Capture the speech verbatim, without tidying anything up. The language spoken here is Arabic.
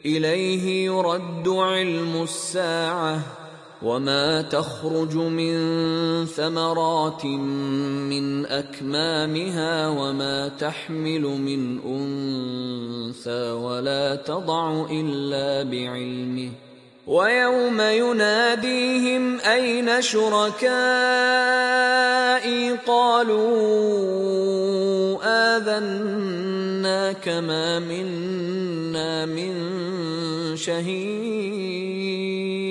إليه يرد علم الساعة وما تخرج من ثمرات من أكمامها وما تحمل من أنثى ولا تضع إلا بعلمه ويوم يناديهم أين شركائي قالوا آذناك ما منا من شهيد